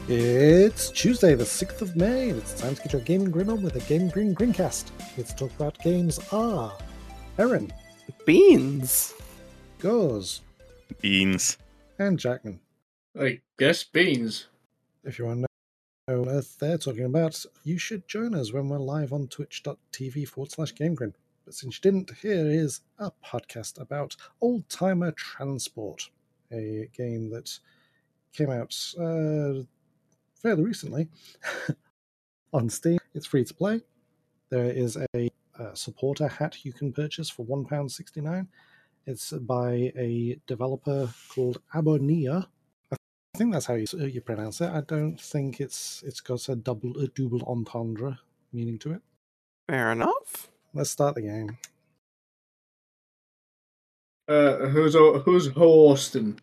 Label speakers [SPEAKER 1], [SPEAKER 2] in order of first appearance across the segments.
[SPEAKER 1] It's Tuesday, the 6th of May, and it's time to get your gaming grin on with a Game Grin Grincast. Here to talk about games are Erin,
[SPEAKER 2] Beans,
[SPEAKER 1] Goz,
[SPEAKER 3] Beans.
[SPEAKER 1] and Jackman.
[SPEAKER 4] I guess beans.
[SPEAKER 1] If you want to know what on earth they're talking about, you should join us when we're live on twitch.tv/GameGrin. But since you didn't, here is a podcast about Old Timer Transport, a game that came out fairly recently on Steam. It's free to play. There is a supporter hat you can purchase for £1.69. It's by a developer called Abonia. I think that's how you pronounce it. I don't think it's got a double entendre meaning to it.
[SPEAKER 2] fair enough.
[SPEAKER 1] Let's start the game.
[SPEAKER 4] Who's hosting?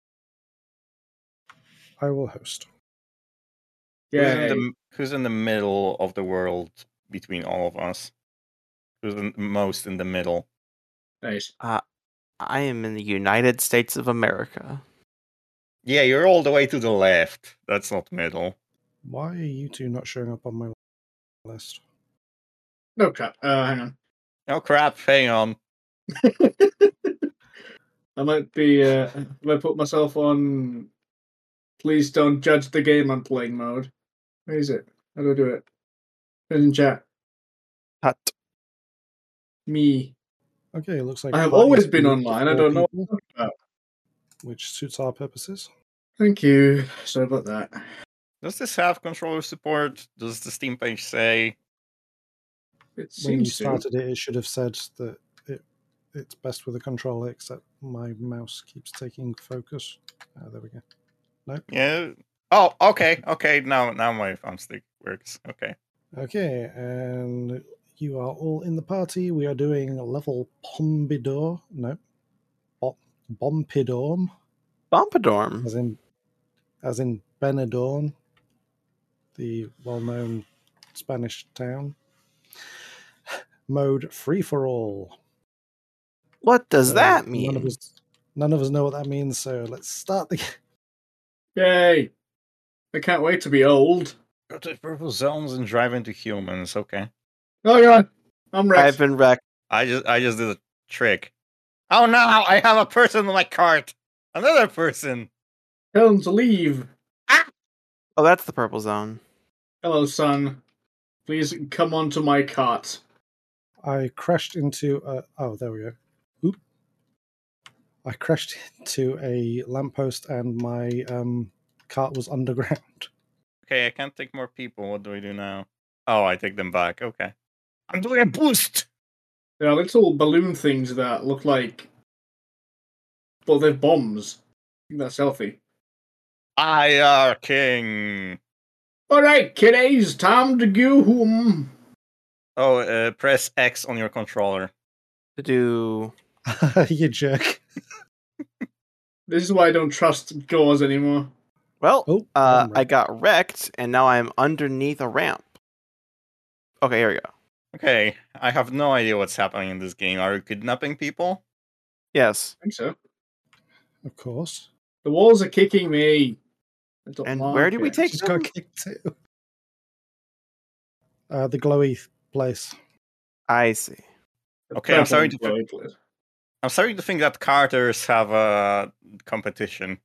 [SPEAKER 1] I will host.
[SPEAKER 4] Yeah,
[SPEAKER 3] Who's in the middle of the world between all of us? Who's the most in the middle?
[SPEAKER 4] nice.
[SPEAKER 2] I am in the United States of America.
[SPEAKER 3] Yeah, you're all the way to the left. That's not middle.
[SPEAKER 1] Why are you two not showing up on my list?
[SPEAKER 4] No crap. Hang on.
[SPEAKER 3] Oh crap, hang on.
[SPEAKER 4] I might be. I might put myself on. Please don't judge the game I'm playing mode. Where is it? How do I do it? Put in chat.
[SPEAKER 2] Hut.
[SPEAKER 4] Me.
[SPEAKER 1] Okay, it looks like
[SPEAKER 4] I have
[SPEAKER 1] party's
[SPEAKER 4] always been
[SPEAKER 1] moved to
[SPEAKER 4] online. I
[SPEAKER 1] 4
[SPEAKER 4] don't know what
[SPEAKER 1] people,
[SPEAKER 4] I'm talking about.
[SPEAKER 1] which suits our purposes.
[SPEAKER 4] Thank you. Sorry about that.
[SPEAKER 3] Does this have controller support? Does the Steam page say?
[SPEAKER 4] It
[SPEAKER 1] When you
[SPEAKER 4] seems to.
[SPEAKER 1] started it, it should have said that it's best with a controller, except my mouse keeps taking focus. There we go. No.
[SPEAKER 3] Yeah. Oh, okay. Now my phone stick works. Okay.
[SPEAKER 1] Okay, and you are all in the party. We are doing level Pompidou. No. Bompidorm,
[SPEAKER 2] Bompadorm.
[SPEAKER 1] as in Benidorm, the well-known Spanish town. Mode free for all.
[SPEAKER 2] What does
[SPEAKER 1] So
[SPEAKER 2] that mean?
[SPEAKER 1] None of us know what that means, so let's start the game.
[SPEAKER 4] Yay! I can't wait to be old.
[SPEAKER 3] Go to purple zones and drive into humans. Okay.
[SPEAKER 4] Oh god, I'm wrecked.
[SPEAKER 2] I've been wrecked.
[SPEAKER 3] I just did a trick. Oh no! I have a person in my cart. Another person.
[SPEAKER 4] Tell him to leave.
[SPEAKER 2] Oh, that's the purple zone.
[SPEAKER 4] Hello, son. Please come onto my cart.
[SPEAKER 1] I crashed into there we go. Oop. I crashed into a lamppost and my cart was underground.
[SPEAKER 3] Okay, I can't take more people. What do I do now? Oh, I take them back. Okay. I'm doing a boost.
[SPEAKER 4] There are little balloon things that look like... Well, they're bombs. I think that's healthy.
[SPEAKER 3] I are king.
[SPEAKER 4] Alright, kiddies, time to go home.
[SPEAKER 3] Oh, press X on your controller.
[SPEAKER 2] To do.
[SPEAKER 1] You jerk.
[SPEAKER 4] This is why I don't trust doors anymore.
[SPEAKER 2] Well,
[SPEAKER 1] Oh, I'm
[SPEAKER 2] I got wrecked, and now I'm underneath a ramp. Okay, here we go.
[SPEAKER 3] Okay, I have no idea what's happening in this game. Are you kidnapping people?
[SPEAKER 2] Yes.
[SPEAKER 4] I think so.
[SPEAKER 1] Of course.
[SPEAKER 4] The walls are kicking me. I don't
[SPEAKER 2] And
[SPEAKER 4] like
[SPEAKER 2] where did we
[SPEAKER 4] it.
[SPEAKER 2] take
[SPEAKER 1] Just
[SPEAKER 2] them?
[SPEAKER 1] got kicked too. The glowy place.
[SPEAKER 2] I see.
[SPEAKER 4] The
[SPEAKER 3] Okay, I'm
[SPEAKER 4] purple
[SPEAKER 3] sorry
[SPEAKER 4] and
[SPEAKER 3] to-
[SPEAKER 4] glowy place.
[SPEAKER 3] I'm starting to think that carters have a competition.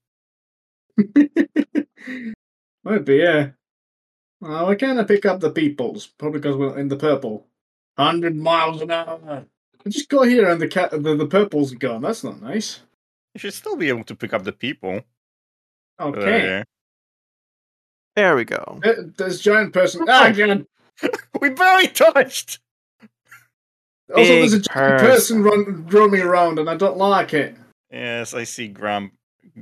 [SPEAKER 4] Might be, yeah. Well, we kind of pick up the peoples, probably because we're in the purple. 100 miles an hour. I just got here and the purple's gone. That's not nice.
[SPEAKER 3] You should still be able to pick up the people.
[SPEAKER 4] Okay.
[SPEAKER 2] There we go.
[SPEAKER 4] There's giant person. Ah, again.
[SPEAKER 3] We barely touched.
[SPEAKER 4] Also, there's a
[SPEAKER 2] Big
[SPEAKER 4] giant person roaming around, and I don't like it.
[SPEAKER 3] Yes, I see Graham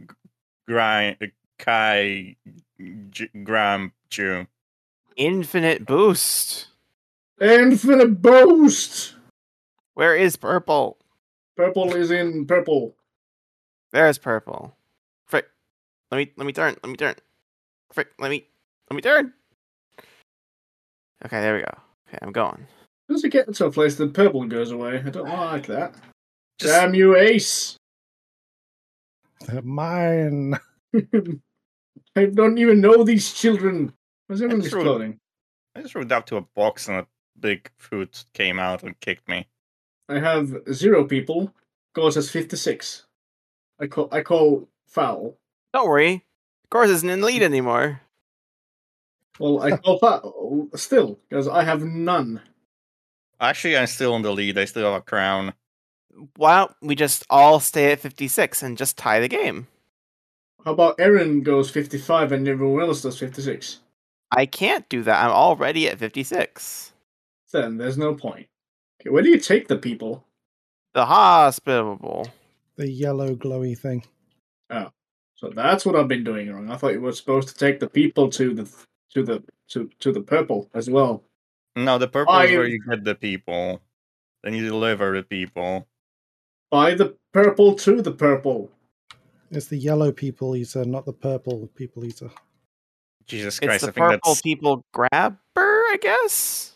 [SPEAKER 3] Jew.
[SPEAKER 2] Infinite boost.
[SPEAKER 4] Infinite boost.
[SPEAKER 2] Where is purple?
[SPEAKER 4] Purple is in purple.
[SPEAKER 2] There's purple. Frick. Let me turn. Frick. Let me turn. Okay, there we go. Okay, I'm going.
[SPEAKER 4] Does it get to a place that purple goes away? I don't like that.
[SPEAKER 3] Just-
[SPEAKER 4] Damn you, Ace.
[SPEAKER 1] Mine.
[SPEAKER 4] I don't even know these children. Why's everyone
[SPEAKER 3] just wrote-
[SPEAKER 4] exploding?
[SPEAKER 3] I just rolled up to a box and a big foot came out and kicked me.
[SPEAKER 4] I have 0 people. Gauze has 56. I call foul.
[SPEAKER 2] Don't worry. Gors isn't in the lead anymore.
[SPEAKER 4] Well, I call foul still, because I have none.
[SPEAKER 3] Actually, I'm still in the lead. I still have a crown.
[SPEAKER 2] Why don't we just all stay at 56 and just tie the game?
[SPEAKER 4] How about Aaron goes 55 and everyone else does 56?
[SPEAKER 2] I can't do that. I'm already at 56.
[SPEAKER 4] Then there's no point. Okay, where do you take the people?
[SPEAKER 2] The hospital.
[SPEAKER 1] The yellow glowy thing.
[SPEAKER 4] Oh, so that's what I've been doing wrong. I thought you were supposed to take the people to the purple as well.
[SPEAKER 3] No, the purple is where you get the people. Then you deliver the people.
[SPEAKER 4] Buy the purple to the purple.
[SPEAKER 1] It's the yellow people eater, not the purple people eater.
[SPEAKER 3] Jesus
[SPEAKER 2] It's
[SPEAKER 3] Christ,
[SPEAKER 2] the
[SPEAKER 3] I think
[SPEAKER 2] purple
[SPEAKER 3] that's...
[SPEAKER 2] people grabber, I guess?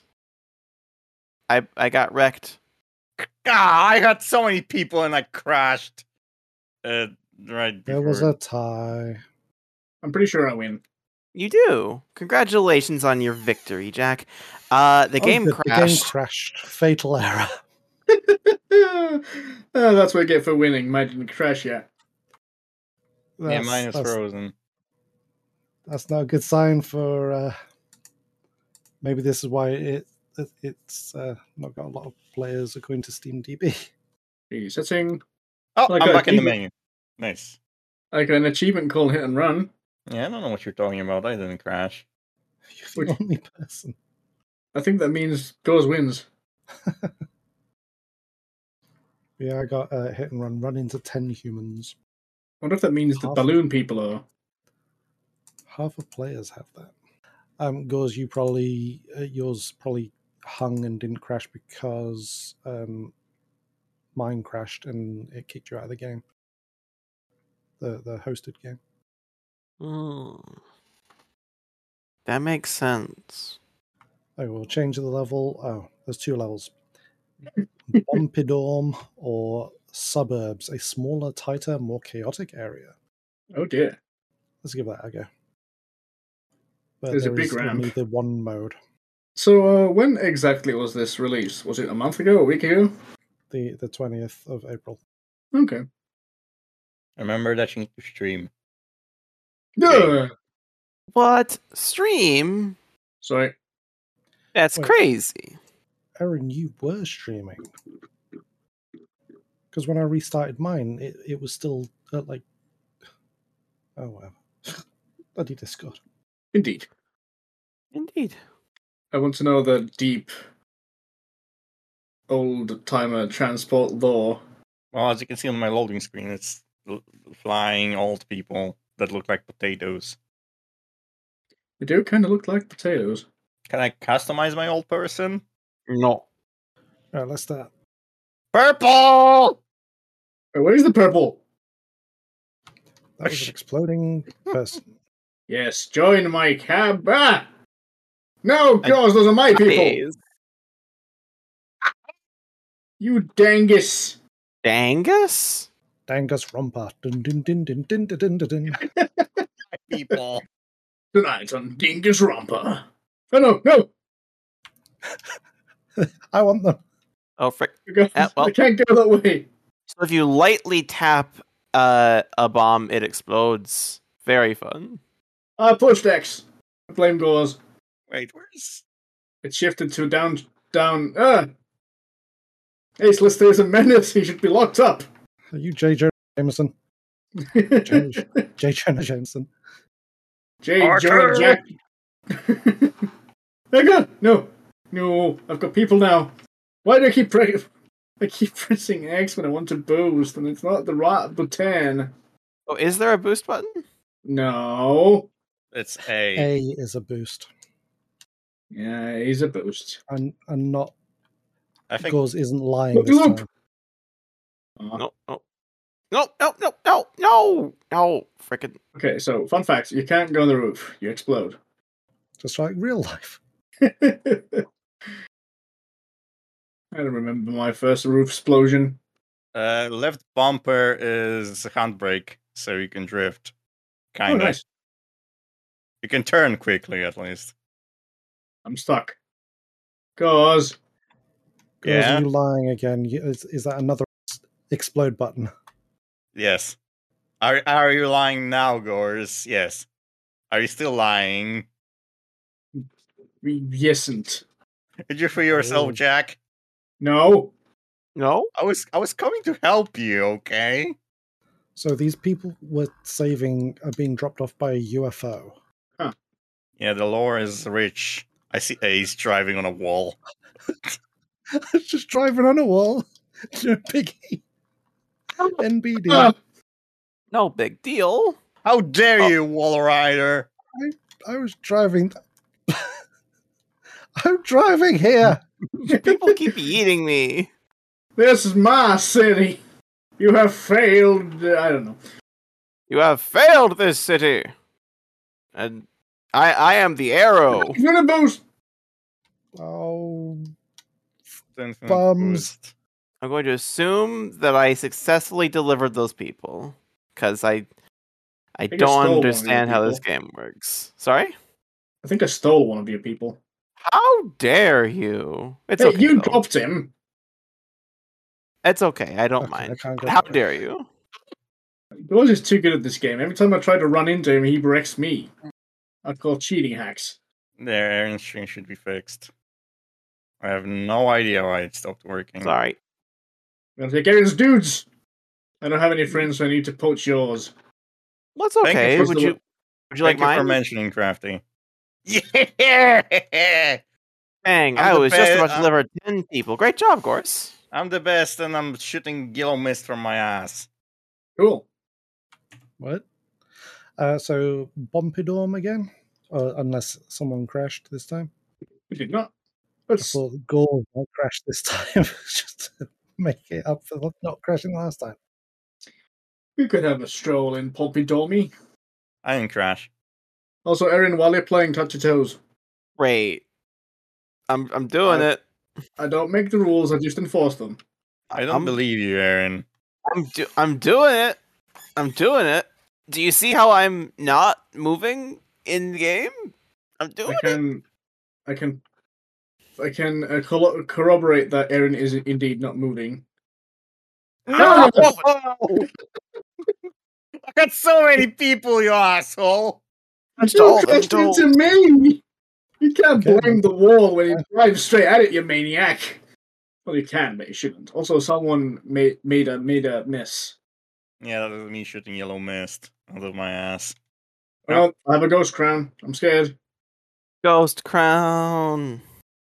[SPEAKER 2] I got wrecked.
[SPEAKER 3] Ah, I had so many people and I crashed. Right before.
[SPEAKER 1] There was a tie.
[SPEAKER 4] I'm pretty sure I win.
[SPEAKER 2] You do. Congratulations on your victory, Jack. The game
[SPEAKER 1] The game
[SPEAKER 2] crashed.
[SPEAKER 1] crashed. Fatal error.
[SPEAKER 4] That's what I get for winning. Mine didn't crash yet.
[SPEAKER 3] Yeah, mine is frozen.
[SPEAKER 1] That's not a good sign for. Maybe this is why it's not got a lot of players according to SteamDB.
[SPEAKER 4] Setting
[SPEAKER 3] Oh,
[SPEAKER 4] Like
[SPEAKER 3] I'm
[SPEAKER 4] a
[SPEAKER 3] back in the
[SPEAKER 4] demon-
[SPEAKER 3] menu. Nice.
[SPEAKER 4] like an achievement called Hit and Run.
[SPEAKER 3] Yeah, I don't know what you're talking about. I didn't crash.
[SPEAKER 1] You're the only person.
[SPEAKER 4] I think that means Goes wins.
[SPEAKER 1] Yeah, I got hit and run into 10 humans.
[SPEAKER 4] I wonder if that means the
[SPEAKER 1] Half-
[SPEAKER 4] balloon people are.
[SPEAKER 1] Half of players have that. Gauze, you probably yours probably hung and didn't crash because mine crashed and it kicked you out of the game. The hosted game.
[SPEAKER 2] That makes sense.
[SPEAKER 1] Oh, we'll change the level. Oh, there's 2 levels. Bompidorm or Suburbs, a smaller, tighter, more chaotic area.
[SPEAKER 4] Oh dear.
[SPEAKER 1] Let's give that a go. But
[SPEAKER 4] There's a
[SPEAKER 1] there
[SPEAKER 4] big
[SPEAKER 1] is
[SPEAKER 4] ramp.
[SPEAKER 1] only the one mode.
[SPEAKER 4] So when exactly was this released? Was it a month ago? A week ago?
[SPEAKER 1] The 20th of April.
[SPEAKER 4] Okay.
[SPEAKER 3] Remember that you need to stream.
[SPEAKER 4] Yeah.
[SPEAKER 2] What? Stream?
[SPEAKER 4] Sorry.
[SPEAKER 2] That's
[SPEAKER 1] Wait.
[SPEAKER 2] crazy.
[SPEAKER 1] Aaron, you were streaming. Because when I restarted mine, it was still at like... Oh, wow. Bloody Discord.
[SPEAKER 4] Indeed.
[SPEAKER 2] Indeed.
[SPEAKER 4] I want to know the deep old timer transport lore.
[SPEAKER 3] Well, as you can see on my loading screen, it's flying old people that look like potatoes.
[SPEAKER 4] They do kind of look like potatoes.
[SPEAKER 3] Can I customize my old person?
[SPEAKER 2] No.
[SPEAKER 1] Alright, let's start.
[SPEAKER 3] Purple!
[SPEAKER 4] Wait, where's the purple?
[SPEAKER 1] That was an exploding person.
[SPEAKER 4] Yes, join my cab. Ah! No, girls, those are my people.
[SPEAKER 2] Please.
[SPEAKER 4] You dangus.
[SPEAKER 2] Dangus?
[SPEAKER 1] Dangus Romper. Dun, dun, dun, dun, dun, dun, dun, dun.
[SPEAKER 3] People.
[SPEAKER 4] Tonight on Dingus Romper. Oh, no.
[SPEAKER 1] I want them.
[SPEAKER 2] Oh, frick.
[SPEAKER 4] Well,
[SPEAKER 2] well.
[SPEAKER 4] I can't go that way.
[SPEAKER 2] So if you lightly tap a bomb, it explodes. Very fun.
[SPEAKER 4] I pushed X. Flame goes.
[SPEAKER 3] Wait, where's...
[SPEAKER 4] It shifted to down. Ace Lister is a menace. He should be locked up.
[SPEAKER 1] Are you J. Jonah Jameson? J. Jonah Jameson.
[SPEAKER 4] J.
[SPEAKER 3] Archer!
[SPEAKER 4] Jonah Jack. Oh God, no! I've got people now. Why do I keep pressing X when I want to boost, and it's not the right button?
[SPEAKER 2] Oh, is there a boost button?
[SPEAKER 4] No.
[SPEAKER 3] It's A.
[SPEAKER 1] A is a boost.
[SPEAKER 4] Yeah, he's a boost.
[SPEAKER 1] And not...
[SPEAKER 3] I think...
[SPEAKER 1] Gauze isn't lying
[SPEAKER 4] Look,
[SPEAKER 1] this
[SPEAKER 4] look.
[SPEAKER 1] time.
[SPEAKER 2] No, frickin'.
[SPEAKER 4] Okay, so fun fact: you can't go on the roof; you explode.
[SPEAKER 1] Just like real life.
[SPEAKER 4] I don't remember my first roof explosion.
[SPEAKER 3] left bumper is handbrake, so you can drift.
[SPEAKER 4] Oh,
[SPEAKER 3] Kinda.
[SPEAKER 4] nice.
[SPEAKER 3] You can turn quickly, at least.
[SPEAKER 4] I'm stuck. Cause
[SPEAKER 1] Girls,
[SPEAKER 3] Yeah?
[SPEAKER 1] are you lying again? Is that another explode button?
[SPEAKER 3] Yes. Are you lying now, Gores? Yes. Are you still lying?
[SPEAKER 4] we yesn't.
[SPEAKER 3] Did you free yourself,
[SPEAKER 1] Oh.
[SPEAKER 3] Jack?
[SPEAKER 4] No.
[SPEAKER 2] No?
[SPEAKER 3] I was coming to help you, okay?
[SPEAKER 1] So these people were being dropped off by a UFO.
[SPEAKER 3] Yeah, the lore is rich. I see Ace driving on a wall.
[SPEAKER 1] Just driving on a wall. Piggy. NBD.
[SPEAKER 2] No big deal.
[SPEAKER 3] How dare
[SPEAKER 2] Oh.
[SPEAKER 3] you, Wall Rider?
[SPEAKER 1] I was driving. I'm driving here.
[SPEAKER 2] People keep eating me.
[SPEAKER 4] This is my city. You have failed. I don't know.
[SPEAKER 2] You have failed this city. And I am the arrow.
[SPEAKER 4] Give it a boost.
[SPEAKER 1] Oh,
[SPEAKER 3] Infinite
[SPEAKER 1] Bums.
[SPEAKER 3] boost.
[SPEAKER 2] I'm going to assume that I successfully delivered those people. Because I
[SPEAKER 4] think I
[SPEAKER 2] don't
[SPEAKER 4] stole one of your
[SPEAKER 2] understand how this
[SPEAKER 4] people.
[SPEAKER 2] game works. Sorry?
[SPEAKER 4] I think I stole one of your people.
[SPEAKER 2] How dare you? It's
[SPEAKER 4] Hey,
[SPEAKER 2] okay.
[SPEAKER 4] you
[SPEAKER 2] though.
[SPEAKER 4] dropped him.
[SPEAKER 2] It's okay. I don't
[SPEAKER 1] Okay, I
[SPEAKER 2] mind.
[SPEAKER 1] can't go
[SPEAKER 2] How
[SPEAKER 1] that way.
[SPEAKER 2] dare you?
[SPEAKER 4] Yours is too good at this game. Every time I try to run into him, he wrecks me. I call cheating hacks.
[SPEAKER 3] Their Aaron string should be fixed. I have no idea why it stopped working.
[SPEAKER 2] Sorry.
[SPEAKER 4] I'm gonna take Aaron's dudes. I don't have any friends, so I need to poach yours.
[SPEAKER 2] What's
[SPEAKER 3] Thank you
[SPEAKER 2] okay?
[SPEAKER 3] for
[SPEAKER 2] Would
[SPEAKER 3] the-
[SPEAKER 2] you like
[SPEAKER 3] Thank you for
[SPEAKER 2] mine?
[SPEAKER 3] mentioning Crafty. Yeah!
[SPEAKER 2] Dang,
[SPEAKER 3] I'm
[SPEAKER 2] I
[SPEAKER 3] the
[SPEAKER 2] was just about
[SPEAKER 3] best-
[SPEAKER 2] to deliver 10 people. Great job, Gorse.
[SPEAKER 3] I'm the best, and I'm shooting yellow mist from my ass.
[SPEAKER 4] Cool.
[SPEAKER 1] What? So Bompidorm again? Unless someone crashed this time.
[SPEAKER 4] We did not.
[SPEAKER 1] I
[SPEAKER 4] Let's.
[SPEAKER 1] thought Gore might crash this time, just to make it up for not crashing last time.
[SPEAKER 4] We could have a stroll in Pulpy Dormy.
[SPEAKER 3] I didn't crash.
[SPEAKER 4] Also, Erin, while you're playing Touch Your Toes,
[SPEAKER 2] Great. I'm doing it.
[SPEAKER 4] I don't make the rules, I just enforce them.
[SPEAKER 3] I don't
[SPEAKER 2] I'm-
[SPEAKER 3] believe you, Aaron.
[SPEAKER 2] I'm doing it. I'm doing it. Do you see how I'm not moving in the game? I'm doing
[SPEAKER 4] I can corroborate that Erin is indeed not moving.
[SPEAKER 2] it. No!
[SPEAKER 3] I got so many people, you asshole!
[SPEAKER 2] I'm
[SPEAKER 4] You
[SPEAKER 2] stalled. I'm
[SPEAKER 4] crashed into
[SPEAKER 2] stalled.
[SPEAKER 4] me! You can't
[SPEAKER 1] Okay.
[SPEAKER 4] blame the wall when you drive straight at it, you maniac. Well, you can, but you shouldn't. Also, someone made a miss.
[SPEAKER 3] Yeah, that was me shooting yellow mist out of my ass.
[SPEAKER 4] Well, I have a ghost crown. I'm scared.
[SPEAKER 2] Ghost crown.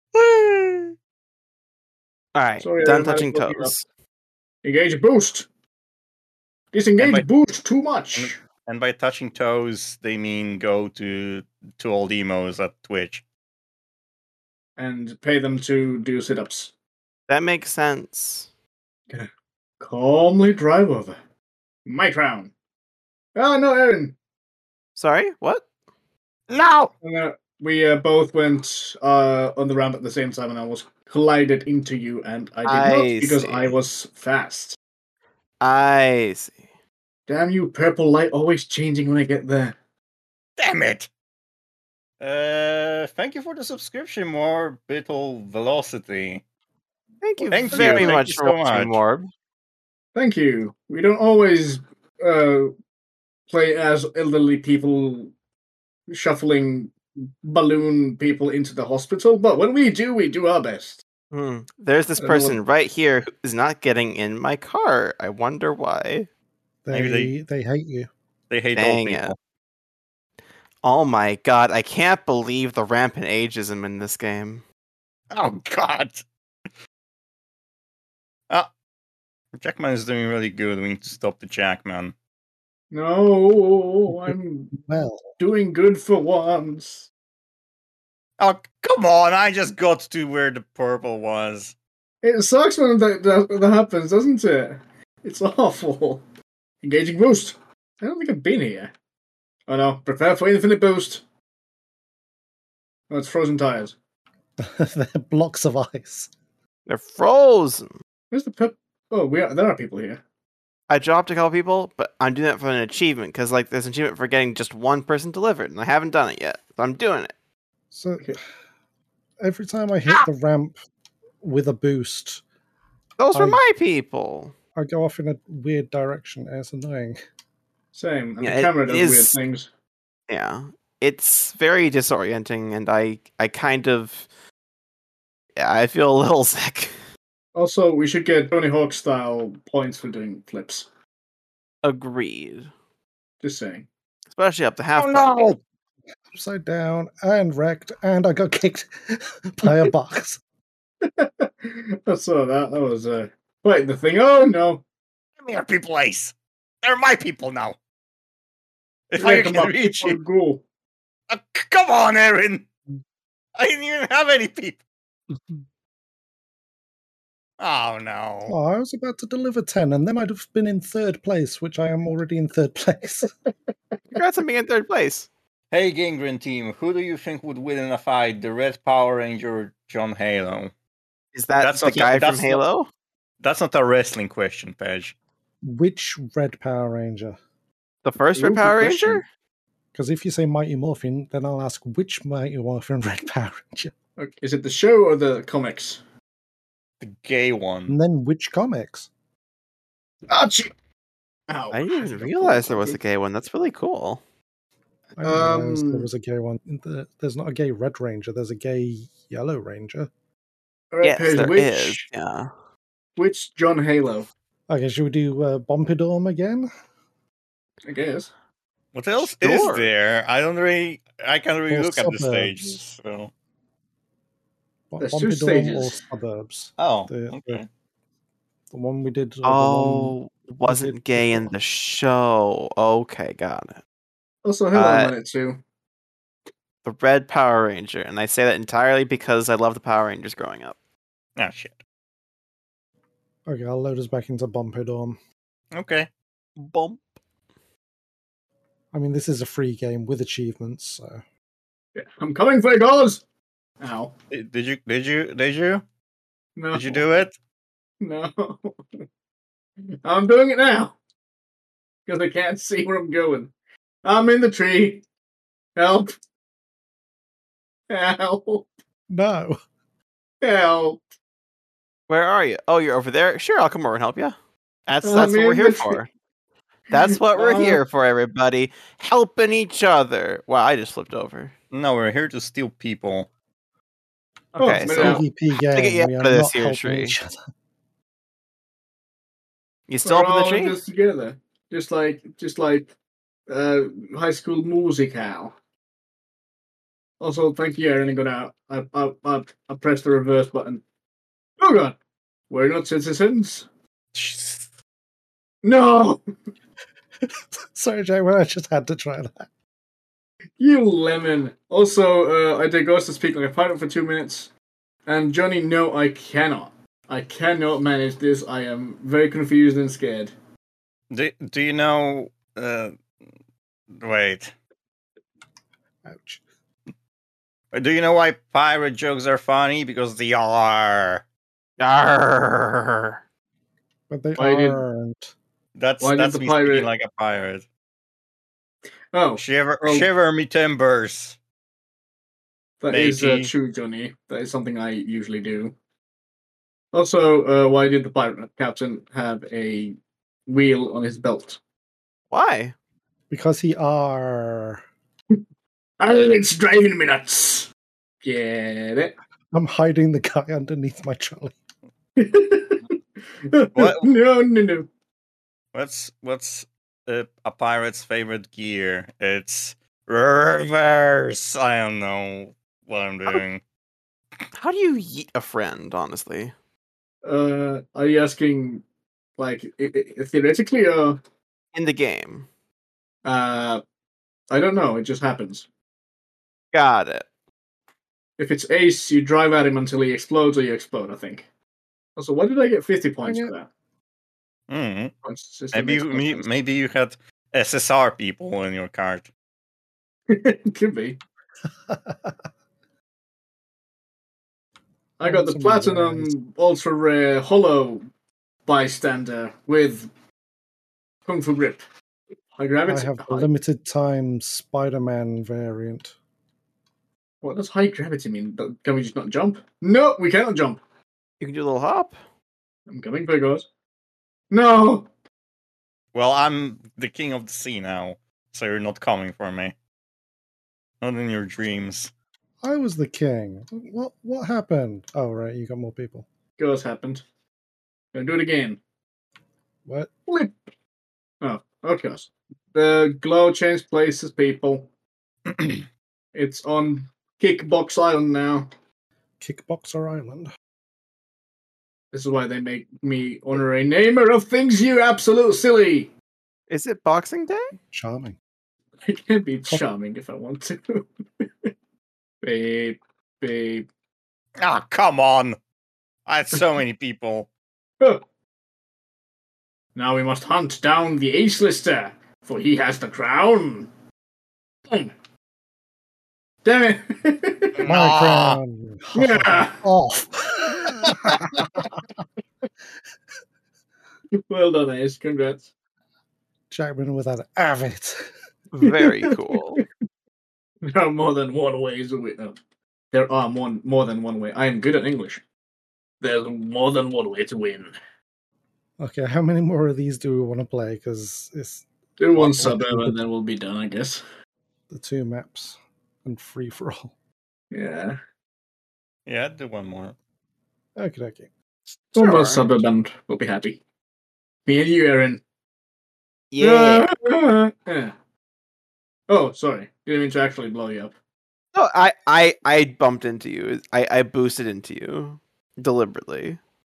[SPEAKER 2] Alright,
[SPEAKER 4] Sorry,
[SPEAKER 2] done
[SPEAKER 4] I might have
[SPEAKER 2] touching
[SPEAKER 4] fucked you up.
[SPEAKER 2] toes.
[SPEAKER 4] Engage boost. Disengage
[SPEAKER 3] And by-
[SPEAKER 4] boost too much.
[SPEAKER 3] And by touching toes, they mean go to old emos at Twitch.
[SPEAKER 4] And pay them to do sit-ups.
[SPEAKER 2] That makes sense.
[SPEAKER 4] Calmly drive over. My crown. Oh, no, Erin.
[SPEAKER 2] Sorry, what?
[SPEAKER 3] No!
[SPEAKER 4] We both went on the ramp at the same time, and I was collided into you, and I did
[SPEAKER 2] I
[SPEAKER 4] not because
[SPEAKER 2] see.
[SPEAKER 4] I was fast.
[SPEAKER 2] I see.
[SPEAKER 4] Damn you, purple light always changing when I get there.
[SPEAKER 3] Damn it! Thank you for the subscription, more Bittle Velocity.
[SPEAKER 2] Thank you
[SPEAKER 3] Thank you,
[SPEAKER 2] very
[SPEAKER 3] thank
[SPEAKER 2] much
[SPEAKER 3] you
[SPEAKER 2] for
[SPEAKER 3] so
[SPEAKER 2] watching,
[SPEAKER 3] much.
[SPEAKER 2] Morb.
[SPEAKER 4] Thank you. We don't always play as elderly people shuffling balloon people into the hospital, but when we do our best.
[SPEAKER 2] There's this
[SPEAKER 4] I don't know
[SPEAKER 2] person right here who is not getting in my car. I wonder why.
[SPEAKER 3] Maybe
[SPEAKER 1] They hate you.
[SPEAKER 3] They hate
[SPEAKER 2] Dang
[SPEAKER 3] old
[SPEAKER 2] it.
[SPEAKER 3] people.
[SPEAKER 2] Oh my god, I can't believe the rampant ageism in this game.
[SPEAKER 3] Oh god! Ah, Jackman is doing really good. We need to stop the Jackman.
[SPEAKER 4] No, I'm
[SPEAKER 1] Well,
[SPEAKER 4] doing good for once.
[SPEAKER 3] Oh, come on! I just got to where the purple was.
[SPEAKER 4] It sucks when that happens, doesn't it? It's awful. Engaging boost. I don't think I've been here. Oh no, prepare for infinite boost. Oh, it's frozen tires.
[SPEAKER 1] they're blocks of ice.
[SPEAKER 2] They're frozen.
[SPEAKER 4] Where's the pep? Oh, there are people here.
[SPEAKER 2] I dropped a couple people, but I'm doing that for an achievement because like there's an achievement for getting just one person delivered, and I haven't done it yet. So I'm doing it.
[SPEAKER 1] So
[SPEAKER 4] Okay.
[SPEAKER 1] every time I hit the ramp with a boost,
[SPEAKER 2] Those were
[SPEAKER 1] I-
[SPEAKER 2] my people.
[SPEAKER 1] I go off in a weird direction, and it's annoying.
[SPEAKER 4] Same. And
[SPEAKER 2] Yeah,
[SPEAKER 4] the camera
[SPEAKER 2] it
[SPEAKER 4] does weird
[SPEAKER 2] is-
[SPEAKER 4] things.
[SPEAKER 2] Yeah, it's very disorienting, and I kind of, yeah, I feel a little sick.
[SPEAKER 4] Also, we should get Tony Hawk style points for doing flips.
[SPEAKER 2] Agreed,
[SPEAKER 4] Just saying.
[SPEAKER 2] especially up the half.
[SPEAKER 3] Oh no!
[SPEAKER 1] Upside down and wrecked, and I got kicked by a box.
[SPEAKER 4] I saw that. That was quite the thing. Oh no!
[SPEAKER 3] Give me your people, Ace. They're my people now. If
[SPEAKER 4] Yeah,
[SPEAKER 3] I
[SPEAKER 4] come
[SPEAKER 3] can
[SPEAKER 4] on,
[SPEAKER 3] reach
[SPEAKER 4] people
[SPEAKER 3] you,
[SPEAKER 4] go.
[SPEAKER 3] come on, Aaron. I didn't even have any people. Oh no!
[SPEAKER 1] Oh, I was about to deliver 10, and then I'd have been in third place, which I am already in third place.
[SPEAKER 2] Congrats on being in third place.
[SPEAKER 3] Hey, Gangrene team, who do you think would win in a fight, the Red Power Ranger or John Halo?
[SPEAKER 2] Is that
[SPEAKER 3] That's
[SPEAKER 2] the
[SPEAKER 3] not-
[SPEAKER 2] guy
[SPEAKER 3] that's
[SPEAKER 2] from
[SPEAKER 3] not-
[SPEAKER 2] Halo?
[SPEAKER 3] That's not a wrestling question, Pej.
[SPEAKER 1] Which Red Power Ranger?
[SPEAKER 2] The first
[SPEAKER 4] Ooh,
[SPEAKER 2] Red
[SPEAKER 4] good
[SPEAKER 2] Power
[SPEAKER 4] question.
[SPEAKER 2] Ranger?
[SPEAKER 1] Because if you say Mighty Morphin, then I'll ask which Mighty Morphin Red Power Ranger,
[SPEAKER 4] Okay, is it the show or the comics?
[SPEAKER 3] The gay one.
[SPEAKER 1] and then which comics.
[SPEAKER 4] Achoo! Ow.
[SPEAKER 2] I didn't even realize there was a gay one. That's really cool.
[SPEAKER 1] I didn't realize there
[SPEAKER 4] Um,
[SPEAKER 1] was a gay one. There's not a gay Red Ranger. There's a gay Yellow Ranger.
[SPEAKER 4] Alright,
[SPEAKER 2] Yes,
[SPEAKER 4] Paige,
[SPEAKER 2] there
[SPEAKER 4] which,
[SPEAKER 2] is. Yeah.
[SPEAKER 4] which John Halo?
[SPEAKER 1] Okay, should we do Bompidorm again?
[SPEAKER 4] I guess.
[SPEAKER 3] What else
[SPEAKER 2] Sure.
[SPEAKER 3] is there? I can't really
[SPEAKER 1] Or
[SPEAKER 3] look at the
[SPEAKER 1] Suburbs.
[SPEAKER 3] stage. So.
[SPEAKER 4] There's two
[SPEAKER 1] Bompidorm or
[SPEAKER 4] stages.
[SPEAKER 1] Suburbs?
[SPEAKER 3] Oh,
[SPEAKER 1] The-
[SPEAKER 3] okay.
[SPEAKER 1] The one we did. Or
[SPEAKER 2] Oh,
[SPEAKER 1] did
[SPEAKER 2] wasn't gay in
[SPEAKER 1] before.
[SPEAKER 2] the show. Okay, got it.
[SPEAKER 4] Also, Halo
[SPEAKER 2] Uh,
[SPEAKER 4] I'm on it too.
[SPEAKER 2] The Red Power Ranger, and I say that entirely because I love the Power Rangers growing up.
[SPEAKER 3] Ah, shit.
[SPEAKER 1] Okay, I'll load us back into Bompidorm.
[SPEAKER 3] Okay.
[SPEAKER 2] Bump.
[SPEAKER 1] I mean, this is a free game with achievements, so.
[SPEAKER 4] Yeah, I'm coming for your cause! Ow.
[SPEAKER 3] Did you?
[SPEAKER 4] No.
[SPEAKER 3] Did you do it?
[SPEAKER 4] No. I'm doing it now. Because I can't see where I'm going. I'm in the tree. Help. Help.
[SPEAKER 1] No!
[SPEAKER 4] Help.
[SPEAKER 2] Where are you? Oh, you're over there? Sure, I'll come over and help you. That's
[SPEAKER 4] I'm
[SPEAKER 2] what we're
[SPEAKER 4] in
[SPEAKER 2] here
[SPEAKER 4] the
[SPEAKER 2] for. That's what we're
[SPEAKER 4] Uh,
[SPEAKER 2] here for, everybody. Helping each other. Wow, I just flipped over.
[SPEAKER 3] No, we're here to steal people.
[SPEAKER 4] Oh,
[SPEAKER 2] Okay,
[SPEAKER 4] maybe
[SPEAKER 2] so
[SPEAKER 4] I'll-
[SPEAKER 1] PvP
[SPEAKER 2] to get
[SPEAKER 1] game,
[SPEAKER 2] you
[SPEAKER 1] we
[SPEAKER 2] out
[SPEAKER 1] are
[SPEAKER 2] of this
[SPEAKER 1] not
[SPEAKER 2] here
[SPEAKER 1] helping
[SPEAKER 2] tree.
[SPEAKER 1] each other.
[SPEAKER 2] You still
[SPEAKER 4] We're
[SPEAKER 2] up in the
[SPEAKER 4] all in
[SPEAKER 2] tree?
[SPEAKER 4] this together. Just like High School Musical. Also, thank you, Aaron. I pressed the reverse button. Oh god, we're not citizens. No,
[SPEAKER 1] Sorry, Jay, but I just had to try that.
[SPEAKER 4] you lemon. Also, I did Ghost to speak like a pirate for 2 minutes, and Johnny, no, I cannot. I cannot manage this. I am very confused and scared.
[SPEAKER 3] Do you know? Wait.
[SPEAKER 1] Ouch.
[SPEAKER 3] Do you know why pirate jokes are funny? Because they are.
[SPEAKER 2] Arrgh.
[SPEAKER 1] But they
[SPEAKER 4] Why did-
[SPEAKER 1] aren't.
[SPEAKER 3] That's
[SPEAKER 4] Why did
[SPEAKER 3] that's
[SPEAKER 4] the
[SPEAKER 3] me
[SPEAKER 4] pirate-
[SPEAKER 3] speaking like a pirate.
[SPEAKER 4] Oh,
[SPEAKER 3] Shiver,
[SPEAKER 4] Oh.
[SPEAKER 3] shiver me timbers.
[SPEAKER 4] that is
[SPEAKER 3] matey.
[SPEAKER 4] true, Johnny. That is something I usually do. Also, why did the pirate captain have a wheel on his belt?
[SPEAKER 2] Why?
[SPEAKER 1] Because he are.
[SPEAKER 4] Oh, it's driving me nuts. Get it?
[SPEAKER 1] I'm hiding the guy underneath my trolley.
[SPEAKER 3] What?
[SPEAKER 4] No.
[SPEAKER 3] What's a pirate's favorite gear? It's reverse. I don't know what I'm doing.
[SPEAKER 2] How do you yeet a friend, honestly?
[SPEAKER 4] Are you asking, like, theoretically, or
[SPEAKER 2] In the game.
[SPEAKER 4] I don't know. It just happens.
[SPEAKER 2] Got it.
[SPEAKER 4] If it's ace, you drive at him until he explodes, or you explode. I think. Also, why did I get 50 points for that?
[SPEAKER 3] Hmm.
[SPEAKER 4] Points system
[SPEAKER 3] Maybe
[SPEAKER 4] makes no sense.
[SPEAKER 3] maybe you had SSR people in your cart.
[SPEAKER 4] Could be. I got the
[SPEAKER 1] Some
[SPEAKER 4] platinum ultra rare hollow bystander with Kung Fu Grip. High
[SPEAKER 1] I
[SPEAKER 4] gravity.
[SPEAKER 1] have the limited time Spider-Man variant.
[SPEAKER 4] What does high gravity mean? Can we just not jump? No, we cannot jump.
[SPEAKER 2] You can do a little hop.
[SPEAKER 4] I'm coming, Pegos. No!
[SPEAKER 3] Well, I'm the king of the sea now, so you're not coming for me. Not in your dreams.
[SPEAKER 1] I was the king. What happened? Oh, right, you got more people.
[SPEAKER 4] Goes happened. Gonna do it again.
[SPEAKER 1] What?
[SPEAKER 4] Flip! Oh, okay. The glow change places, people. It's on Kickbox Island now.
[SPEAKER 1] Kickboxer Island.
[SPEAKER 4] This is why they make me honorary namer of things, you absolute silly!
[SPEAKER 2] Is it Boxing Day?
[SPEAKER 1] Charming.
[SPEAKER 4] I can be charming if I want to. Babe.
[SPEAKER 3] Ah, come on! I had so many people.
[SPEAKER 4] Huh. Now we must hunt down the ace lister, for he has the crown. Damn it!
[SPEAKER 1] My
[SPEAKER 3] Ah.
[SPEAKER 1] crown.
[SPEAKER 4] Yeah.
[SPEAKER 1] Off.
[SPEAKER 4] Well done, Ace. Congrats.
[SPEAKER 1] Jackman with that avid.
[SPEAKER 2] Very cool.
[SPEAKER 4] There are more than one way to win. Oh, there are more than one way. I am good at English. There's more than one way to win.
[SPEAKER 1] Okay, how many more of these do we want to play? Because it's
[SPEAKER 4] Do one
[SPEAKER 1] What-
[SPEAKER 4] suburb and then we'll be done, I guess.
[SPEAKER 1] the 2 maps and free for all.
[SPEAKER 4] Yeah.
[SPEAKER 3] Yeah, do one more.
[SPEAKER 1] Okay.
[SPEAKER 4] One more
[SPEAKER 2] Sure.
[SPEAKER 4] suburb and we'll be happy. Me and you, Aaron.
[SPEAKER 2] Yeah.
[SPEAKER 4] Yeah. Oh, sorry. Didn't mean to actually blow you up.
[SPEAKER 2] No, I bumped into you. I boosted into you deliberately.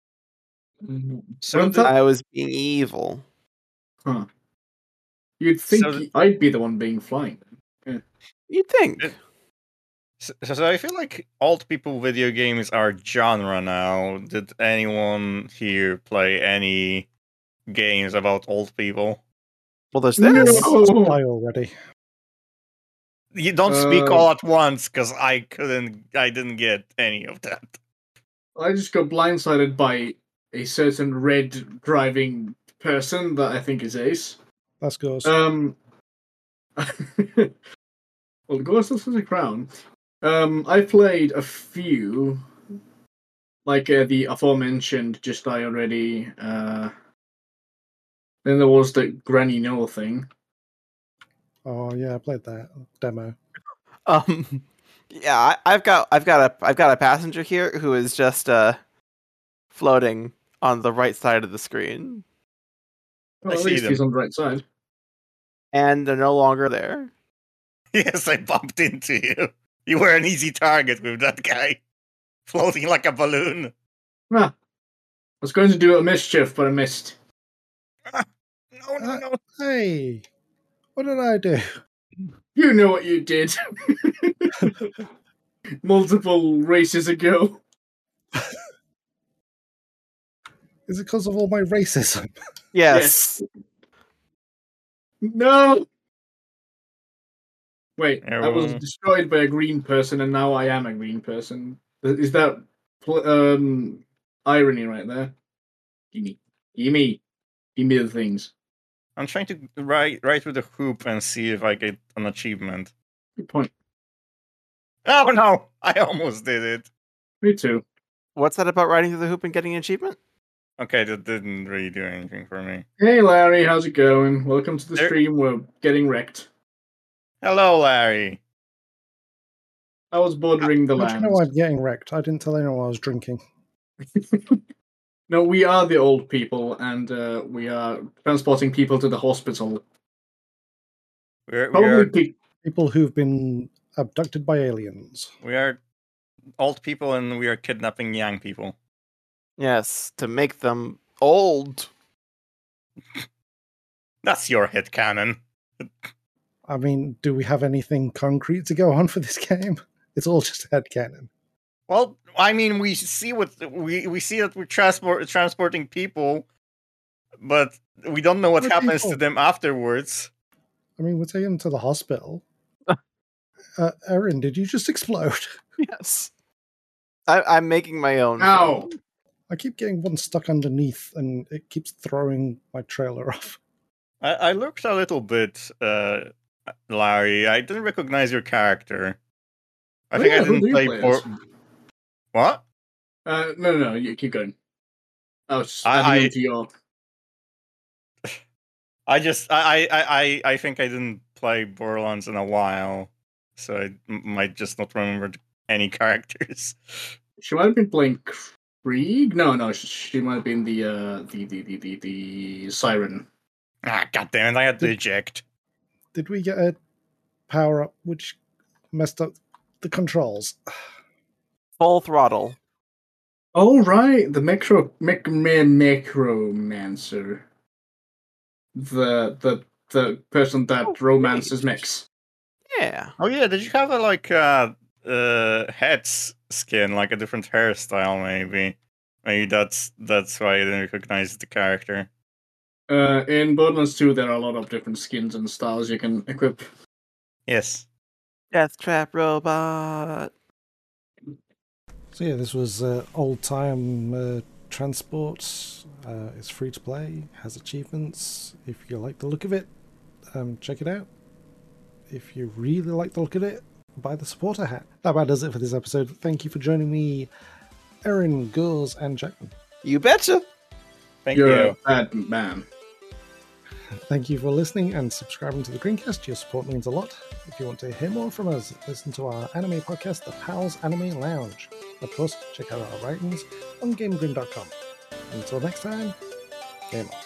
[SPEAKER 3] So
[SPEAKER 4] Well,
[SPEAKER 3] the-
[SPEAKER 2] I was being evil.
[SPEAKER 4] Huh. You'd think
[SPEAKER 3] So-
[SPEAKER 4] I'd be the one being flying.
[SPEAKER 2] You'd think.
[SPEAKER 3] So I feel like old people video games are genre now. Did anyone here play any games about old people?
[SPEAKER 2] Well, there's
[SPEAKER 4] No.
[SPEAKER 2] this.
[SPEAKER 1] I already.
[SPEAKER 3] You don't speak
[SPEAKER 4] Uh,
[SPEAKER 3] all at once, because I didn't get any of that.
[SPEAKER 4] I just got blindsided by a certain red driving person that I think is Ace.
[SPEAKER 1] That's Ghost.
[SPEAKER 4] Well, Ghost has a crown. I played a few, like the aforementioned Just Die Already. Then there was the Granny No thing.
[SPEAKER 1] Oh yeah, I played that demo.
[SPEAKER 2] Yeah, I've got a passenger here who is just floating on the right side of the screen,
[SPEAKER 4] Well,
[SPEAKER 3] I
[SPEAKER 4] at
[SPEAKER 3] see
[SPEAKER 4] least he's
[SPEAKER 3] them.
[SPEAKER 4] on the right side.
[SPEAKER 2] and they're no longer there.
[SPEAKER 3] Yes, I bumped into you. You were an easy target with that guy. Floating like a balloon.
[SPEAKER 4] Ah, I was going to do a mischief, but I missed.
[SPEAKER 3] No.
[SPEAKER 1] Hey, what did I do?
[SPEAKER 4] You know what you did. Multiple races ago.
[SPEAKER 1] Is it because of all my racism?
[SPEAKER 2] Yes.
[SPEAKER 4] No! Wait,
[SPEAKER 3] Yeah,
[SPEAKER 4] I was
[SPEAKER 3] well-
[SPEAKER 4] destroyed by a green person and now I am a green person. Is that irony right there? Gimme the things.
[SPEAKER 3] I'm trying to ride with the hoop and see if I get an achievement.
[SPEAKER 4] Good point.
[SPEAKER 3] Oh no! I almost did it.
[SPEAKER 4] Me too.
[SPEAKER 2] What's that about riding through the hoop and getting an achievement?
[SPEAKER 3] Okay, that didn't really do anything for me.
[SPEAKER 4] Hey Larry, how's it going? Welcome to the
[SPEAKER 3] There-
[SPEAKER 4] stream. We're getting wrecked.
[SPEAKER 3] Hello, Larry.
[SPEAKER 4] I was bordering the
[SPEAKER 1] How do you
[SPEAKER 4] land.
[SPEAKER 1] know I'm getting wrecked? I didn't tell anyone I was drinking.
[SPEAKER 4] No, we are the old people, and we are transporting people to the hospital.
[SPEAKER 3] We
[SPEAKER 4] Probably
[SPEAKER 3] are
[SPEAKER 1] People who've been abducted by aliens.
[SPEAKER 3] old people and we are kidnapping young people.
[SPEAKER 2] Yes, to make them old.
[SPEAKER 3] That's your headcanon.
[SPEAKER 1] I mean, do we have anything concrete to go on for this game? It's all just headcanon.
[SPEAKER 3] Well, I mean, we see we see that we're transporting people, but we don't know what
[SPEAKER 1] What
[SPEAKER 3] happens
[SPEAKER 1] people?
[SPEAKER 3] to them afterwards.
[SPEAKER 1] I mean, we're taking them to the hospital. Erin, did you just explode?
[SPEAKER 2] Yes. I'm making my own.
[SPEAKER 4] Ow!
[SPEAKER 2] film.
[SPEAKER 1] I keep getting one stuck underneath and it keeps throwing my trailer off.
[SPEAKER 3] I looked a little bit, Larry. I didn't recognize your character. I think I
[SPEAKER 4] who
[SPEAKER 3] didn't
[SPEAKER 4] do you
[SPEAKER 3] play
[SPEAKER 4] play as?
[SPEAKER 3] What?
[SPEAKER 4] No, you keep going. I was just
[SPEAKER 3] I-
[SPEAKER 4] adding on to your.
[SPEAKER 3] I think I didn't play Borderlands in a while, so I might just not remember any characters.
[SPEAKER 4] She might have been playing Krieg. No, she might have been the Siren.
[SPEAKER 3] Ah, goddammit, I had to eject.
[SPEAKER 1] Did we get a power up which messed up the controls?
[SPEAKER 2] Full throttle.
[SPEAKER 4] Oh right, the Necromancer. The person that romances mechs.
[SPEAKER 2] Yeah.
[SPEAKER 3] Oh yeah, did you have a head skin, like a different hairstyle? Maybe that's why I didn't recognize the character.
[SPEAKER 4] In Borderlands 2, there are a lot of different skins and styles you can equip.
[SPEAKER 3] Yes.
[SPEAKER 2] Death Trap Robot.
[SPEAKER 1] So yeah, this was Old Time Transport. It's free to play, has achievements. If you like the look of it, check it out. If you really like the look of it, buy the supporter hat. That about does it for this episode. Thank you for joining me, Erin, Gores, and Jackman.
[SPEAKER 2] You betcha.
[SPEAKER 3] Thank
[SPEAKER 4] You're
[SPEAKER 3] you.
[SPEAKER 4] a bad man.
[SPEAKER 1] Thank you for listening and subscribing to the Greencast. Your support means a lot. If you want to hear more from us, listen to our anime podcast, The Pals Anime Lounge. Of course, check out our writings on GameGrin.com. Until next time, game on.